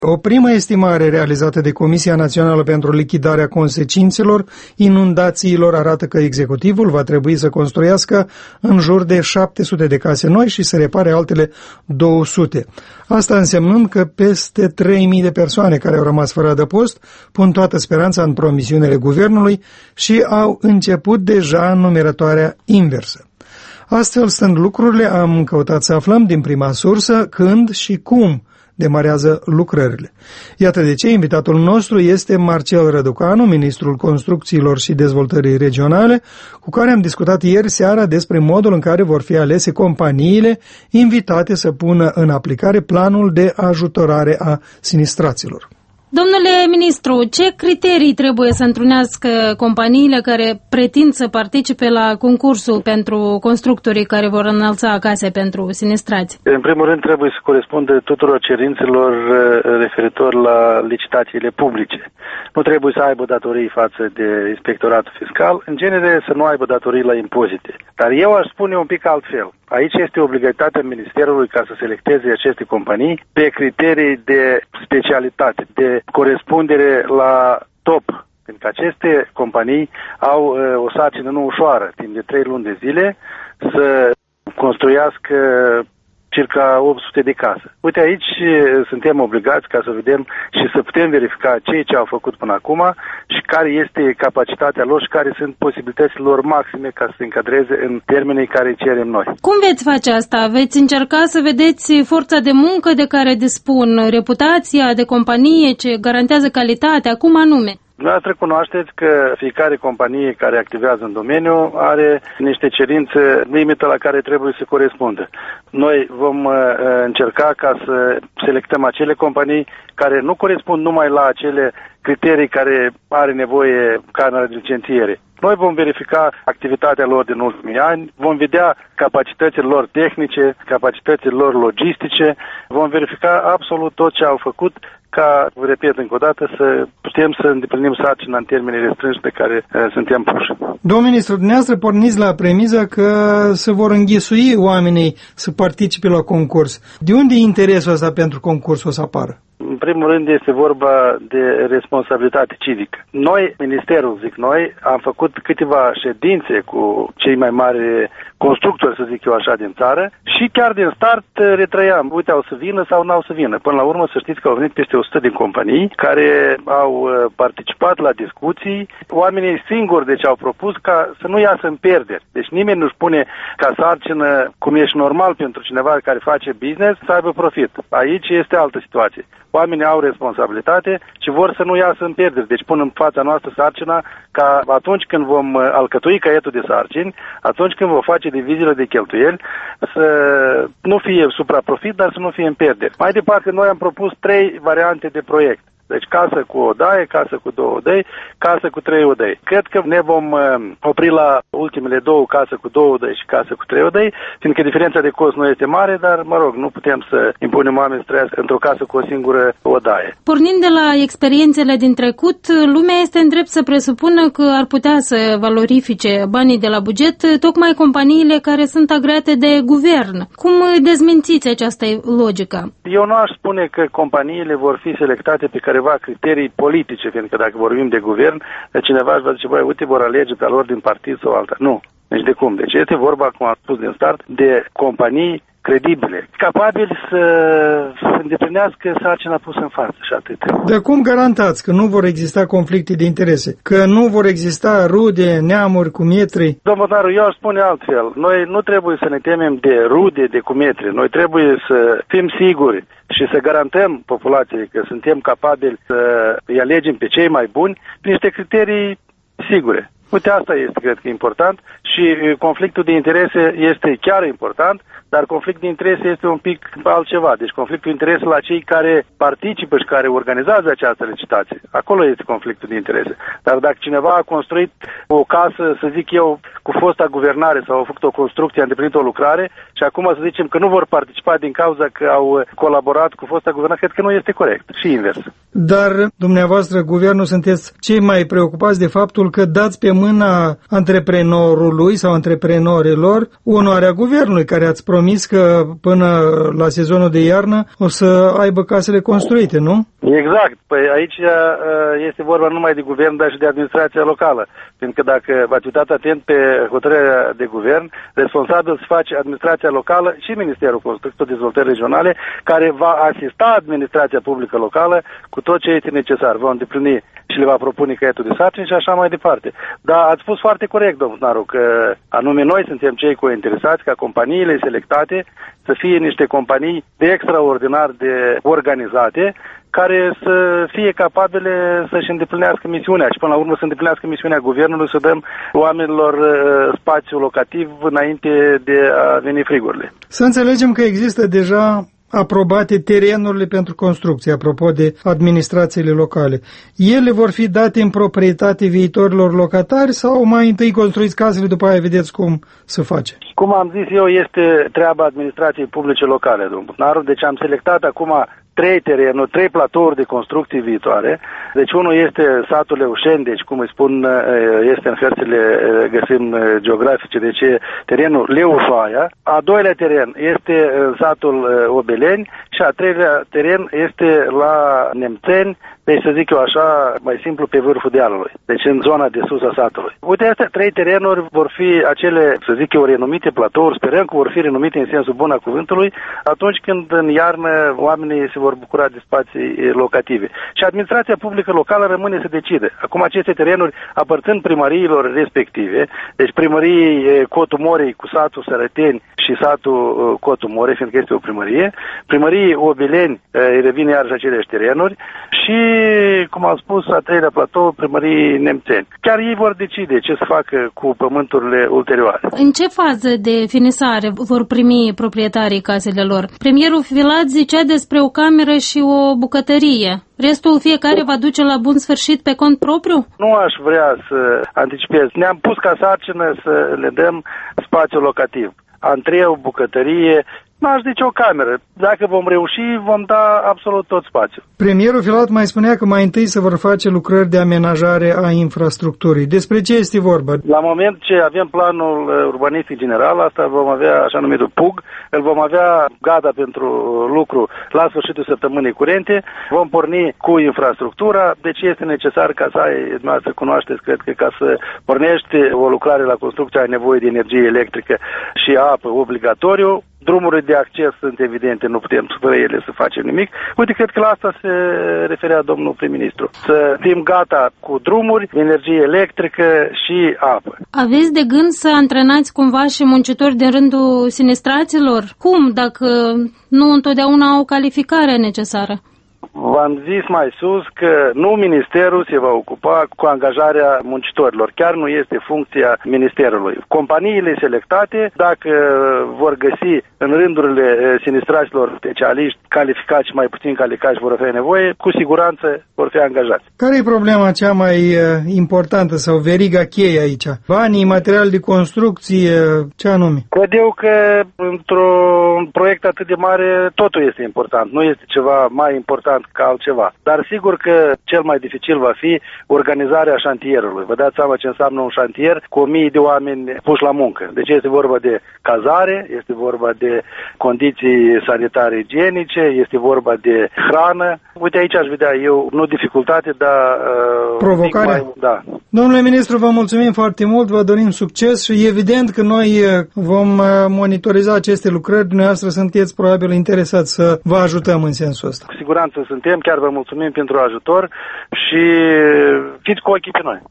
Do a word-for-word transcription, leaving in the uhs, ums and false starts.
O primă estimare realizată de Comisia Națională pentru Lichidarea Consecințelor Inundațiilor arată că executivul va trebui să construiască în jur de șapte sute de case noi și să repare altele două sute. Asta însemnând că peste trei mii de persoane care au rămas fără adăpost pun toată speranța în promisiunile guvernului și au început deja numerătoarea inversă. Astfel stând lucrurile, am căutat să aflăm din prima sursă când și cum demarează lucrările. Iată de ce invitatul nostru este Marcel Răducanu, ministrul Construcțiilor și Dezvoltării Regionale, cu care am discutat ieri seara despre modul în care vor fi alese companiile invitate să pună în aplicare planul de ajutorare a sinistraților. Domnule ministru, ce criterii trebuie să întrunească companiile care pretind să participe la concursul pentru constructorii care vor înălța case pentru sinistrați? În primul rând trebuie să corespundă tuturor cerințelor referitor la licitațiile publice. Nu trebuie să aibă datorii față de inspectoratul fiscal, în genere să nu aibă datorii la impozite. Dar eu aș spune un pic altfel. Aici este obligativitatea Ministerului ca să selecteze aceste companii pe criterii de specialitate, de corespundere la top. Pentru că aceste companii au uh, o sarcină nu ușoară, timp de trei luni de zile, să construiască circa opt sute de case. Uite, aici suntem obligați ca să vedem și să putem verifica ceea ce au făcut până acum și care este capacitatea lor și care sunt posibilitățile lor maxime ca să se încadreze în termenii care cerem noi. Cum veți face asta? Veți încerca să vedeți forța de muncă de care dispun, reputația de companie ce garantează calitatea, cum anume? Dumneavoastră cunoașteți că fiecare companie care activează în domeniu are niște cerințe limită la care trebuie să corespundă. Noi vom uh, încerca ca să selectăm acele companii care nu corespund numai la acele criterii care are nevoie Camera de Licențiere. Noi vom verifica activitatea lor din ultimii ani, vom vedea capacitățile lor tehnice, capacitățile lor logistice, vom verifica absolut tot ce au făcut ca, repet încă o dată, să putem să îndeplinim sarcina în termenii restrânși pe care uh, suntem puși. Domnul ministru, dumneavoastră porniți la premiza că se vor înghisui oamenii să participe la concurs. De unde e interesul ăsta pentru concursul să apară? În primul rând este vorba de responsabilitate civică. Noi, Ministerul, zic noi, am făcut câteva ședințe cu cei mai mari constructori, să zic eu așa, din țară și chiar din start retrăiam. Uite, au să vină sau nu au să vină. Până la urmă să știți că au venit peste o sută de companii care au participat la discuții. Oamenii singuri, deci, au propus ca să nu iasă în pierderi. Deci nimeni nu-și pune ca sarcină, cum ești normal pentru cineva care face business, să aibă profit. Aici este altă situație. Oamenii au responsabilitate și vor să nu iasă în pierderi. Deci pun în fața noastră sarcina ca atunci când vom alcătui caietul de sarcini, atunci când vom face diviziile de cheltuieli, să nu fie supraprofit, dar să nu fie în pierderi. Mai departe, noi am propus trei variante de proiect. Deci casă cu o odaie, casă cu două odăi, casă cu trei odăi. Cred că ne vom uh, opri la ultimele două, casă cu două odăi și casă cu trei odăi, fiindcă diferența de cost nu este mare, dar, mă rog, nu putem să impunem oameni să trăiască într-o casă cu o singură odaie. Pornind de la experiențele din trecut, lumea este în drept să presupună că ar putea să valorifice banii de la buget tocmai companiile care sunt agreate de guvern. Cum dezmințiți această logică? Eu nu aș spune că companiile vor fi selectate pe care criterii politice, pentru că dacă vorbim de guvern, cineva își va zice, băi, uite, vor alege pe lor din partid sau alta. Nu. Deci de cum? Deci este vorba, cum am spus din start, de companii credibile, capabili să îndeplinească sarcina pusă în față și atât. Dar cum garantați că nu vor exista conflicte de interese? Că nu vor exista rude, neamuri, cumetri? Domnul Taru, eu aș spune altfel. Noi nu trebuie să ne temem de rude, de cumetri. Noi trebuie să fim siguri și să garantăm populației că suntem capabili să îi alegem pe cei mai buni prin niște criterii sigure. Uite, asta este, cred că, important și conflictul de interese este chiar important, dar conflictul de interese este un pic altceva. Deci conflictul de interese la cei care participă și care organizează această licitație. Acolo este conflictul de interese. Dar dacă cineva a construit o casă, să zic eu, cu fosta guvernare sau a făcut o construcție, a îndeplinit o lucrare și acum să zicem că nu vor participa din cauza că au colaborat cu fosta guvernare, cred că nu este corect. Și invers. Dar dumneavoastră, guvernul, sunteți cei mai preocupați de faptul că dați pe mâna antreprenorului sau antreprenorilor onoarea guvernului, care ați promis că până la sezonul de iarnă o să aibă casele construite, nu? Exact. Păi aici este vorba numai de guvern, dar și de administrația locală. Pentru că dacă v-ați uitat atent pe hotărârea de guvern, responsabil se face administrația locală și Ministerul Construcției Dezvoltării Regionale, care va asista administrația publică locală cu tot ce este necesar. Va îndeplini și le va propune caietul de sarcini și așa mai departe. Dar ați spus foarte corect, domnul Naru, că anume noi suntem cei cointeresați ca companiile selectate să fie niște companii de extraordinar de organizate, care să fie capabile să-și îndeplinească misiunea și până la urmă să îndeplinească misiunea guvernului, să dăm oamenilor spațiu locativ înainte de a veni frigurile. Să înțelegem că există deja aprobate terenurile pentru construcție, apropo de administrațiile locale. Ele vor fi date în proprietate viitorilor locatari sau mai întâi construiți casele, după aia vedeți cum se face? Cum am zis eu, este treaba administrației publice locale, domnul Naru. Deci am selectat acum trei terenuri, trei platouri de construcții viitoare. Deci unul este satul Leușeni, deci cum îi spun, este în hărțile, găsim geografice, deci e terenul Leușoaia. A doilea teren este satul Obeleni și a treilea teren este la Nemțeni, deci să zic eu așa, mai simplu, pe vârful dealului, deci în zona de sus a satului. Uite, astea trei terenuri vor fi acele, să zic eu, renumite platouri, sperăm că vor fi renumite în sensul bun a cuvântului, atunci când în iarnă oamenii se vor bucura de spații locative. Și administrația publică locală rămâne să decide. Acum aceste terenuri aparțin primăriilor respective, deci primăriei Cotul Morei cu satul Sărăteni și satul Cotul Morei, fiindcă este o primărie, primăriei Obeleni îi revine iarăși aceleași terenuri și, cum am spus, a treilea platou, primării Nemțeni. Chiar ei vor decide ce să facă cu pământurile ulterioare. În ce fază de finisare vor primi proprietarii casele lor? Premierul Filat zicea despre o cameră și o bucătărie. Restul fiecare va duce la bun sfârșit pe cont propriu? Nu aș vrea să anticipez. Ne-am pus ca sarcină să le dăm spațiu locativ. Antreu, bucătărie, n-aș zice o cameră. Dacă vom reuși, vom da absolut tot spațiul. Premierul Filat mai spunea că mai întâi se vor face lucrări de amenajare a infrastructurii. Despre ce este vorba? La moment ce avem planul urbanistic general, asta vom avea așa numitul P U G, îl vom avea gata pentru lucru la sfârșitul săptămânii curente, vom porni cu infrastructura, deci este necesar ca să ai, dumneavoastră cunoașteți, cred că ca să pornești o lucrare la construcție ai nevoie de energie electrică și apă obligatoriu. Drumurile de acces sunt evidente, nu putem fără ele să facem nimic. Uite, cred că la asta se referea domnul prim-ministru. Să fim gata cu drumuri, energie electrică și apă. Aveți de gând să antrenați cumva și muncitori din rândul sinistraților? Cum, dacă nu întotdeauna au calificarea necesară? V-am zis mai sus că nu ministerul se va ocupa cu angajarea muncitorilor. Chiar nu este funcția ministerului. Companiile selectate, dacă vor găsi în rândurile sinistraților specialiști calificați și mai puțin calificați vor avea nevoie, cu siguranță vor fi angajați. Care e problema cea mai importantă sau veriga cheie aici? Banii, material de construcție, ce anume? Cred eu că într-un proiect atât de mare totul este important. Nu este ceva mai important ca altceva. Dar sigur că cel mai dificil va fi organizarea șantierului. Vă dați seama ce înseamnă un șantier cu o mie de oameni puși la muncă. Deci este vorba de cazare, este vorba de condiții sanitare igienice, este vorba de hrană. Uite, aici aș vedea eu, nu dificultate, dar... Uh, provocare? Mai, da. Domnule ministru, vă mulțumim foarte mult, vă dorim succes și evident că noi vom monitoriza aceste lucrări. Dumneavoastră sunteți probabil interesați să vă ajutăm în sensul ăsta. Cu siguranță suntem, chiar vă mulțumim pentru ajutor și fiți cu ochii pe noi.